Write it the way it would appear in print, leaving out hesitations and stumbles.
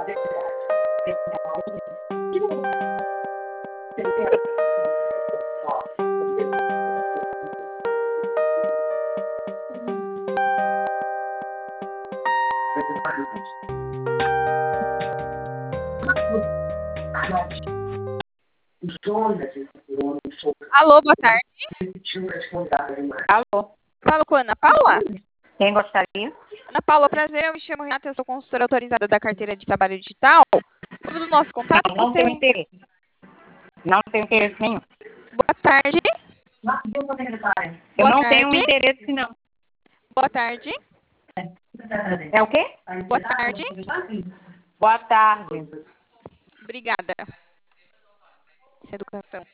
Alô, boa tarde. Alô, Falo com a Ana Paula? quem gostaria? Ana Paula, prazer, eu me chamo Renata, eu sou consultora autorizada da carteira de trabalho digital. O nosso contato, Não tenho interesse. Não tenho interesse nenhum. Boa tarde. Eu Boa não tarde. tenho interesse, não. Boa tarde. É o quê? Boa tarde. Boa tarde. Obrigada. Essa educação.